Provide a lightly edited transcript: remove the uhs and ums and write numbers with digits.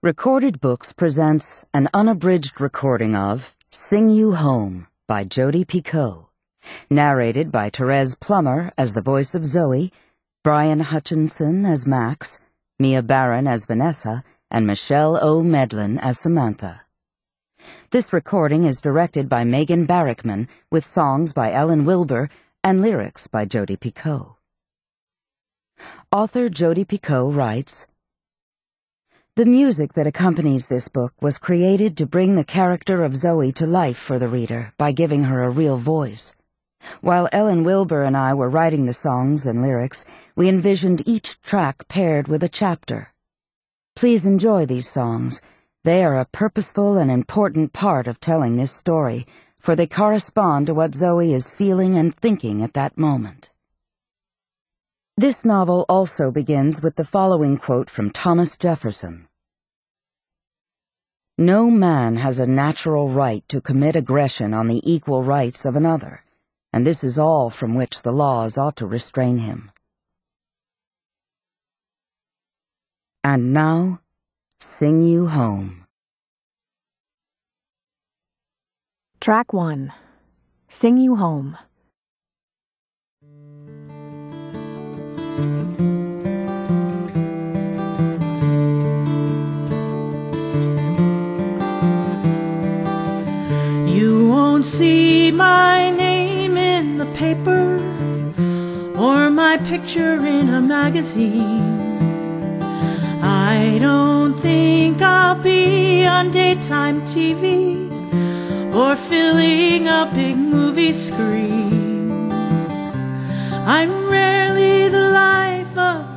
Recorded Books presents an unabridged recording of Sing You Home by Jodi Picoult, narrated by Therese Plummer as the voice of Zoe, Brian Hutchinson as Max, Mia Barron as Vanessa, and Michelle O. Medlin as Samantha. This recording is directed by Megan Barrickman with songs by Ellen Wilbur and lyrics by Jodi Picoult. Author Jodi Picoult writes, "The music that accompanies this book was created to bring the character of Zoe to life for the reader by giving her a real voice. While Ellen Wilbur and I were writing the songs and lyrics, we envisioned each track paired with a chapter. Please enjoy these songs. They are a purposeful and important part of telling this story, for they correspond to what Zoe is feeling and thinking at that moment." This novel also begins with the following quote from Thomas Jefferson. "No man has a natural right to commit aggression on the equal rights of another, and this is all from which the laws ought to restrain him." And now, Sing You Home. Track 1. Sing You Home. You won't see my name in the paper or my picture in a magazine. I don't think I'll be on daytime TV or filling a big movie screen. I'm rarely the life of